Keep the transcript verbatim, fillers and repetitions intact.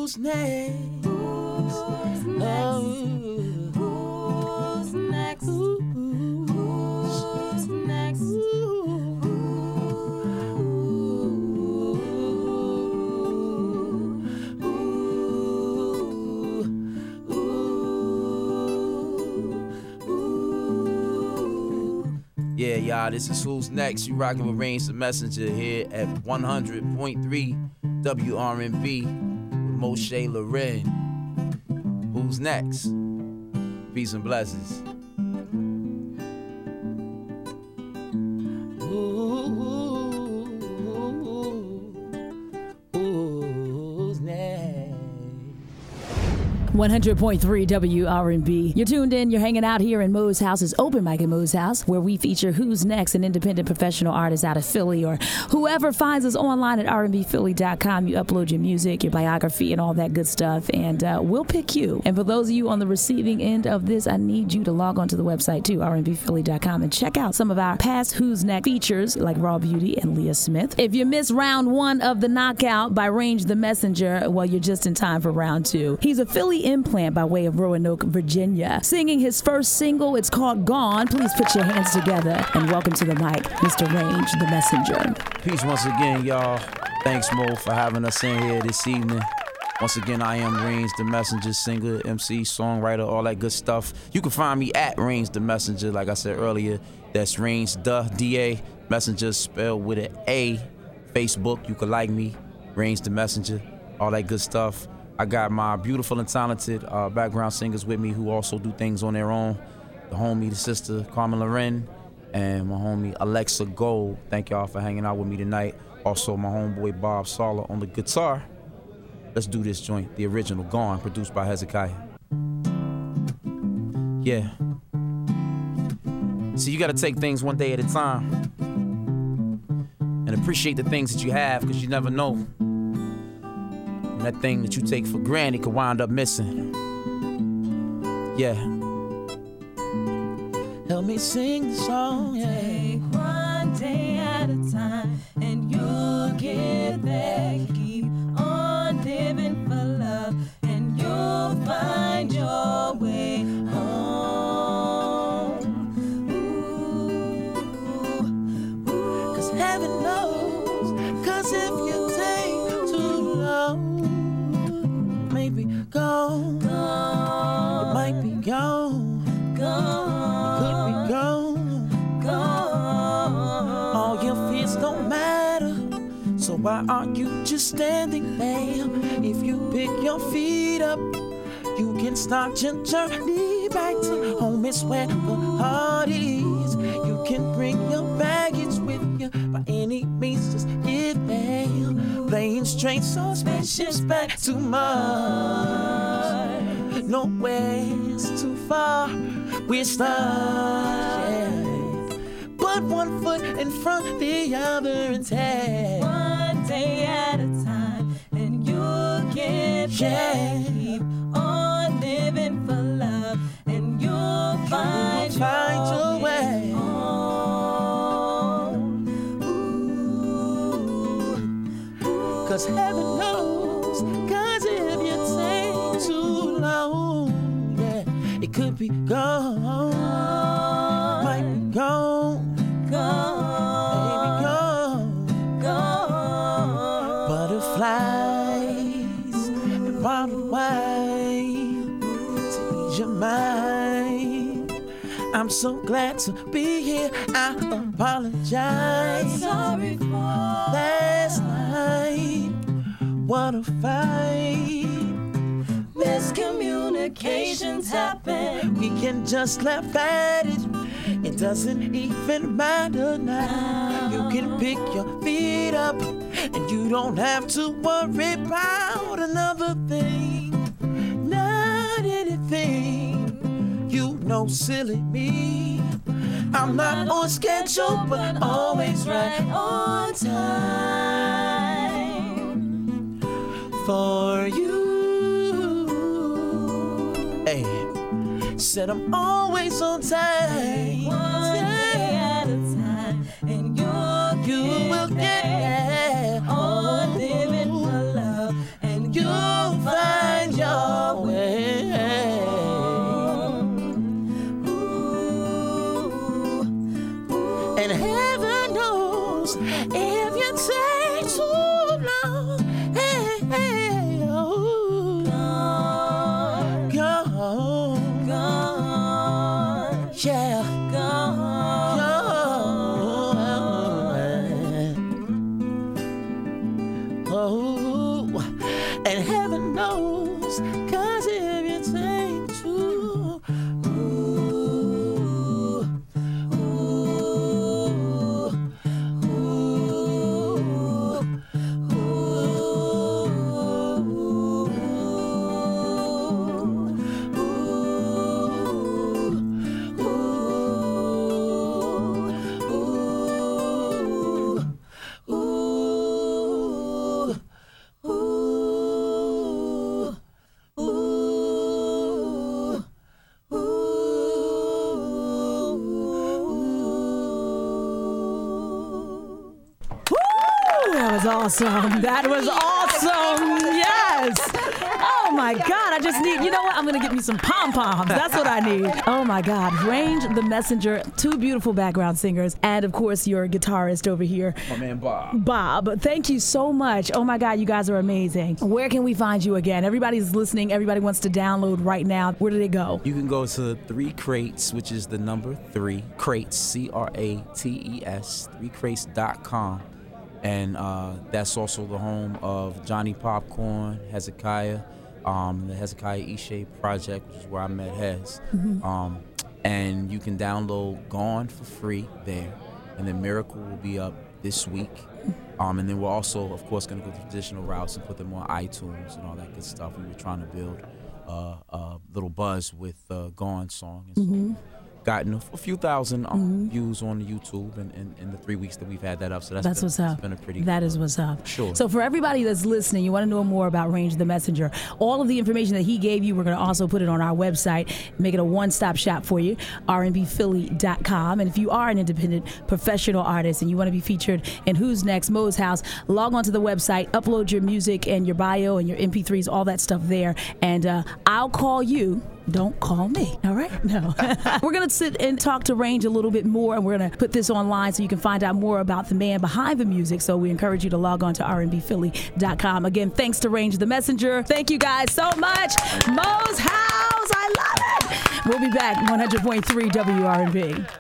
who's next? Who's next? Oh. Who's next? Who's next? Yeah, y'all, this is Who's Next. You rockin' with Range the Messenger here at one hundred point three W R N B with Moshe Loren. Who's next? Peace and blessings. one hundred point three W R N B. You're tuned in. You're hanging out here in Mo's House. It's Open Mic at Mo's House, where we feature Who's Next, an independent professional artist out of Philly, or whoever finds us online at R N B Philly dot com. You upload your music, your biography, and all that good stuff, and uh, we'll pick you. And for those of you on the receiving end of this, I need you to log onto the website too, R N B Philly dot com, and check out some of our past Who's Next features like Raw Beauty and Leah Smith. If you missed round one of the Knockout by Range the Messenger, well, you're just in time for round two. He's a Philly implant by way of Roanoke, Virginia, singing his first single. It's called Gone. Please put your hands together and welcome to the mic, Mister Range the Messenger. Peace once again, y'all. Thanks, Mo, for having us in here this evening. Once again, I am Range the Messenger, singer, M C, songwriter, all that good stuff. You can find me at Range the Messenger, like I said earlier. That's Range the D A Messenger, spelled with an A. Facebook, you can like me, Range the Messenger, all that good stuff. I got my beautiful and talented uh, background singers with me who also do things on their own. The homie, the sister, Carmen Loren, and my homie, Alexa Gold. Thank y'all for hanging out with me tonight. Also, my homeboy, Bob Sala on the guitar. Let's do this joint, the original, Gone, produced by Hezekiah. Yeah. See, you gotta take things one day at a time and appreciate the things that you have, because you never know. And that thing that you take for granted could wind up missing. Yeah. Help me sing the song, yeah. Take one day at a time, and you'll get there. Keep on living for love, and you'll find your way home. Ooh, ooh. Cause heaven knows, cause if you take too long, maybe gone, Gone. it might be gone, Gone. could be gone, Gone. all your fears don't matter, so why aren't you just standing there? If you pick your feet up, you can start your journey back to home. It's where the heart is. You can bring your baggage with you by any means, just get there. Planes, trains, or spaceships back to Mars. Nowhere's too far, we're stars, yeah. Put one foot in front, the other and take One day at a time, and you'll get there. Yeah. Keep on living for love, and you'll find, find your way home. Ooh. Cause heaven knows, cause if you take too long, yeah, it could be gone, Gone. might be gone, maybe Gone. gone. Gone. Butterflies and round and wide to ease your mind. I'm so glad to be here. I apologize. Sorry for Last night, what a fight. miscommunications happen. We can just laugh at it. It doesn't even matter now. You can pick your feet up, and you don't have to worry about another thing. Not anything. You know, silly me. I'm not on schedule, but always right on time for you. Hey, said I'm always on time. One day at a time, and you'll You get will get there. there. On living for love, and You you'll find your way. Ooh, and heaven knows if you take too long, hey, hey, oh, gone, gone, gone, yeah, gone, gone. Oh, and heaven knows, 'cause if you take too, ooh, ooh, That was awesome. That was awesome. Yes. Oh my God. I just need, you know what? I'm going to get me some pom-poms. That's what I need. Oh my God. Range the Messenger, two beautiful background singers, and of course your guitarist over here. My man Bob. Bob, thank you so much. Oh my God, you guys are amazing. Where can we find you again? Everybody's listening. Everybody wants to download right now. Where do they go? You can go to Three Crates, which is the number three, Crates, C R A T E S, three crates dot com. And uh, that's also the home of Johnny Popcorn, Hezekiah, um, the Hezekiah E-Shape Project, which is where I met Hez. Mm-hmm. Um, and you can download Gone for free there. And then Miracle will be up this week. Um, and then we're also, of course, going to go the traditional routes and put them on iTunes and all that good stuff. We were trying to build uh, a little buzz with uh, Gone song. And so mm-hmm. gotten a, a few thousand um, mm-hmm. views on the YouTube in, in, in the three weeks that we've had that up. So that's, that's been, what's up. been a pretty That good, is what's up. Sure. So for everybody that's listening, you want to know more about Range the Messenger, all of the information that he gave you, we're going to also put it on our website, make it a one-stop shop for you, R and B Philly dot com. And if you are an independent professional artist and you want to be featured in Who's Next, Mo's House, log on to the website, upload your music and your bio and your M P threes, all that stuff there. And uh, I'll call you. Don't call me, all right? No. We're going to sit and talk to Range a little bit more, and we're going to put this online so you can find out more about the man behind the music. So we encourage you to log on to R and B Philly dot com. Again, thanks to Range the Messenger. Thank you guys so much. Mo's House, I love it. We'll be back, one hundred point three W R and B.